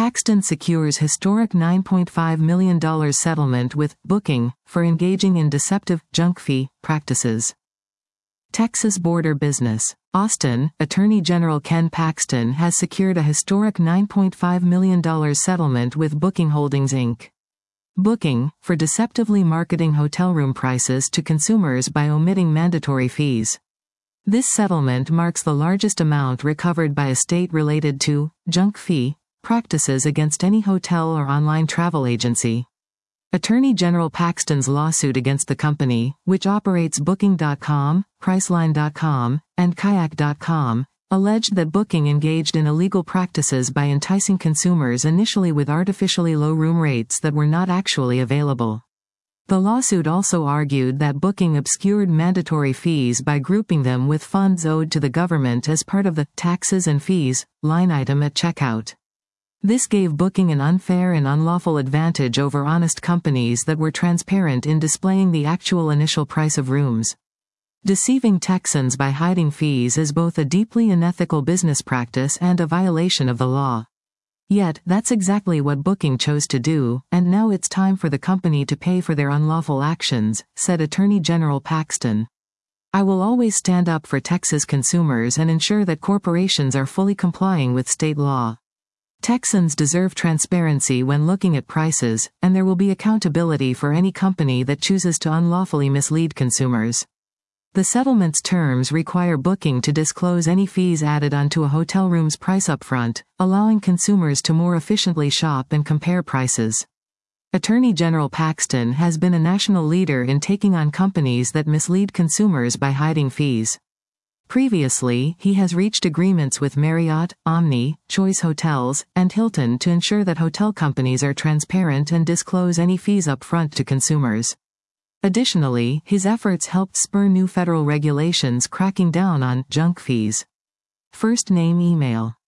Paxton secures historic $9.5 million settlement with Booking for engaging in deceptive junk fee practices. Texas border business. Austin, Attorney General Ken Paxton has secured a historic $9.5 million settlement with Booking Holdings, Inc. Booking, for deceptively marketing hotel room prices to consumers by omitting mandatory fees. This settlement marks the largest amount recovered by a state related to junk fee practices against any hotel or online travel agency. Attorney General Paxton's lawsuit against the company, which operates Booking.com, Priceline.com, and Kayak.com, alleged that Booking engaged in illegal practices by enticing consumers initially with artificially low room rates that were not actually available. The lawsuit also argued that Booking obscured mandatory fees by grouping them with funds owed to the government as part of the taxes and fees line item at checkout. This gave Booking an unfair and unlawful advantage over honest companies that were transparent in displaying the actual initial price of rooms. Deceiving Texans by hiding fees is both a deeply unethical business practice and a violation of the law. Yet, that's exactly what Booking chose to do, and now it's time for the company to pay for their unlawful actions, said Attorney General Paxton. I will always stand up for Texas consumers and ensure that corporations are fully complying with state law. Texans deserve transparency when looking at prices, and there will be accountability for any company that chooses to unlawfully mislead consumers. The settlement's terms require Booking to disclose any fees added onto a hotel room's price upfront, allowing consumers to more efficiently shop and compare prices. Attorney General Paxton has been a national leader in taking on companies that mislead consumers by hiding fees. Previously, he has reached agreements with Marriott, Omni, Choice Hotels, and Hilton to ensure that hotel companies are transparent and disclose any fees up front to consumers. Additionally, his efforts helped spur new federal regulations cracking down on junk fees. First name email.